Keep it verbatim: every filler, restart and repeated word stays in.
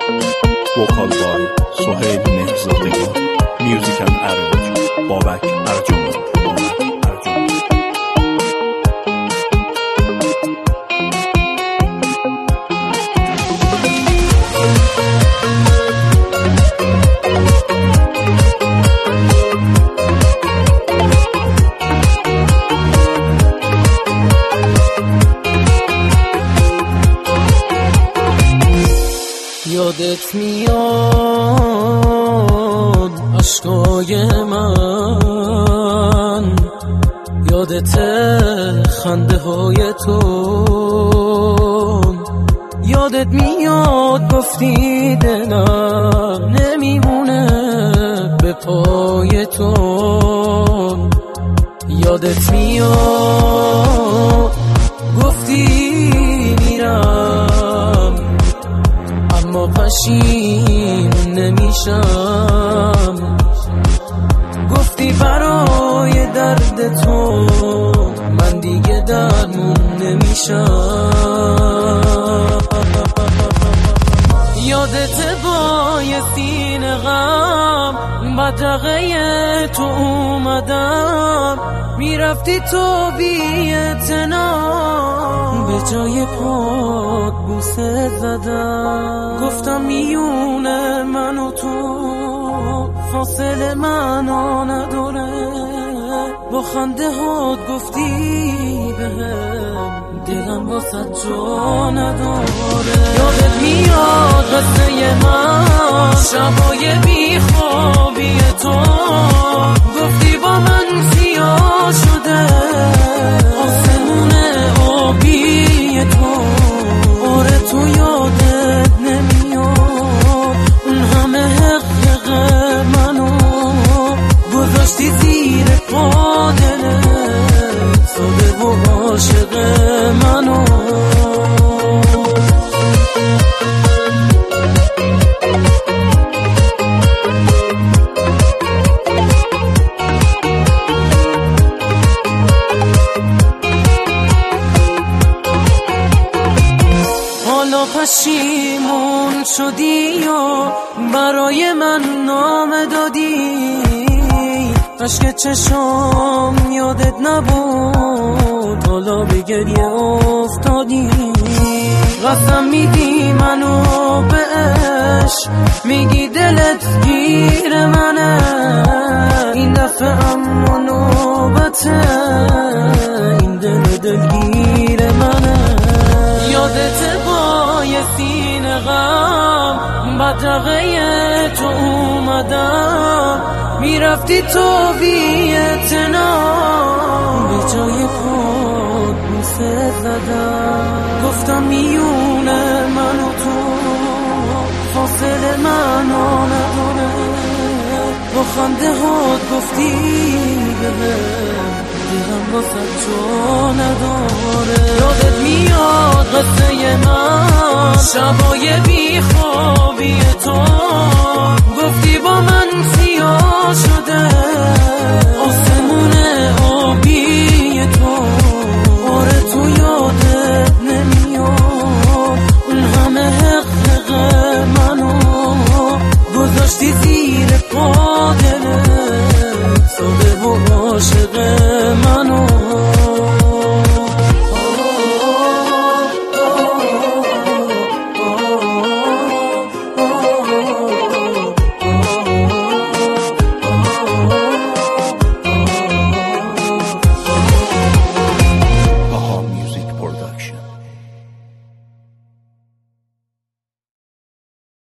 وکال بای سهیل مهرزادگان، میوزیک اند ارنج بابک ارجمند. یادت میاد عشقای من، یادت خنده های تو، یادت میاد گفتی دلم نمیمونه به پای تو، یادت میاد گفتی میرم اما پشیمون نمیشم، گفتی برای درد تو من دیگه درمون نمیشم. یادت با یه سینه غم بدرقه تو اومدم، میرفتی تو بی اعتنا، به جای پات بوسه زدم، گفتم میونه من و تو فاصله منو نداره، با خنده هات گفتی بهم دلم واسه جا نداره. یادت میاد قصه من شبای بی خوابی تو، گفتی با من سیاه شده آسمون آبی تو، آره تو یادت نمیاد اون همه حق منو گذاشتی زیر پا دلت، ساده و عاشق منو. حالا پشیمون شدی و برای من نامه دادی، عشق چشام یادت نبود حالا به گریه افتادی، قسم میدی منو به عشق، میگی دلت گیر منه، این دفعه اما نوبته این دل دلگیر منه. یادت با یه سینه غم بدرقه تو اومدم، میرفتی تو بی اعتنا، به جای پات بوسه زدم، گفتم میونه من و تو فاصله منو نداره، با خنده هات گفتی بهم دلم واسه جا نداره. یادت میاد قصه من شبای بی خوابی تو، گفتی با من